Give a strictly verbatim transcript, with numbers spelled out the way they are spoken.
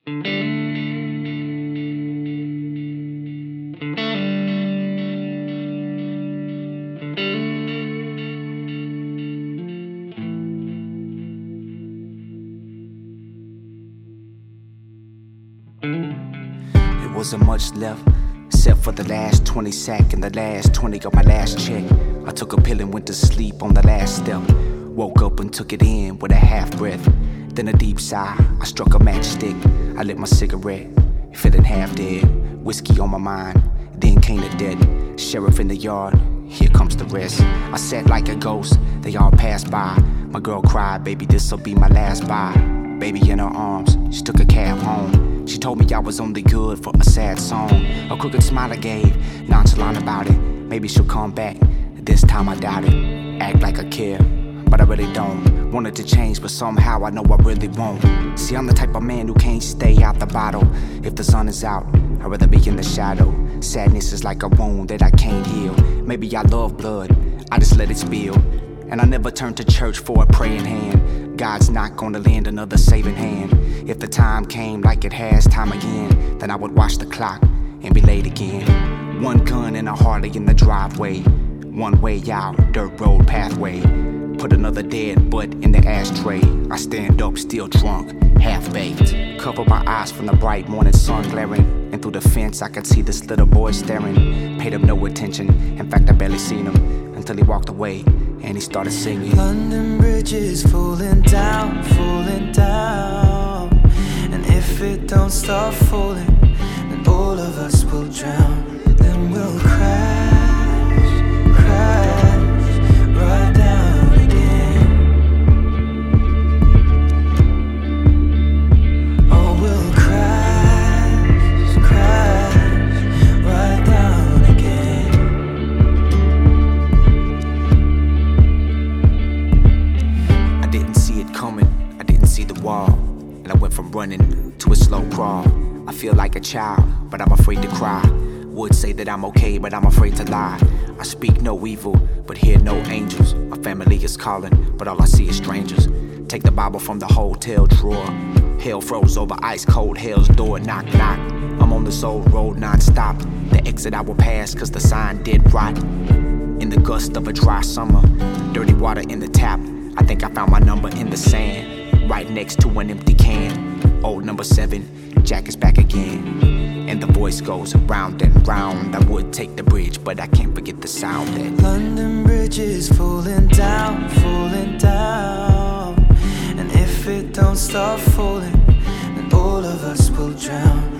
It wasn't much left, except for the last twenty sack and the last twenty of my last check. I took a pill and went to sleep on the last step. Woke up and took it in with a half breath. Then a deep sigh, I struck a matchstick. I lit my cigarette, feeling half dead. Whiskey on my mind, then came the dead. Sheriff in the yard, here comes the rest. I sat like a ghost, they all passed by. My girl cried, baby, this'll be my last bye. Baby in her arms, she took a cab home. She told me I was only good for a sad song. A crooked smile I gave, nonchalant about it. Maybe she'll come back, this time I doubt it. Act like I care, but I really don't. Wanted to change, but somehow I know I really won't. See, I'm the type of man who can't stay out the bottle. If the sun is out, I'd rather be in the shadow. Sadness is like a wound that I can't heal. Maybe I love blood, I just let it spill. And I never turn to church for a praying hand. God's not gonna lend another saving hand. If the time came like it has time again, then I would watch the clock and be late again. One gun and a Harley in the driveway. One way out, dirt road pathway. Put another dead butt in the ashtray. I stand up, still drunk, half-baked. Cover my eyes from the bright morning sun glaring. And through the fence I could see this little boy staring. Paid him no attention, in fact I barely seen him until he walked away and he started singing. London Bridge is falling down, falling down. And if it don't stop falling, then all of us will drown. Then we'll crash, crash, right down again. Oh, we'll crash, crash, right down again. I didn't see it coming, I didn't see the wall. And I went from running to a slow crawl. I feel like a child, but I'm afraid to cry. Would say that I'm okay, but I'm afraid to lie. I speak no evil, but hear no angels. My family is calling, but all I see is strangers. Take the Bible from the hotel drawer. Hell froze over ice cold hell's door. Knock, knock. I'm on this old road non-stop. The exit I will pass cause the sign did rot. In the gust of a dry summer, dirty water in the tap. I think I found my number in the sand, right next to an empty can. Old number seven, Jack is back again. And the voice goes round and round. I would take the bridge, but I can't forget the sound that London Bridge is falling down, falling down. And if it don't stop falling, then all of us will drown.